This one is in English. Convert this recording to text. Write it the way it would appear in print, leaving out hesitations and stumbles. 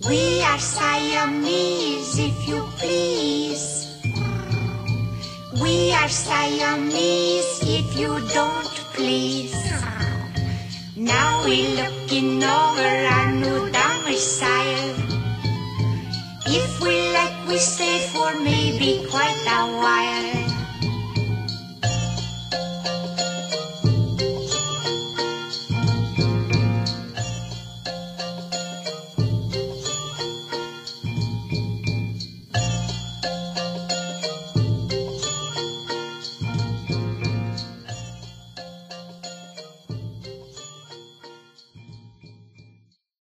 We are Siamese, if you please. We are Siamese, if you don't please. Now we're looking over our new domicile. If we like, we stay for maybe quite a while.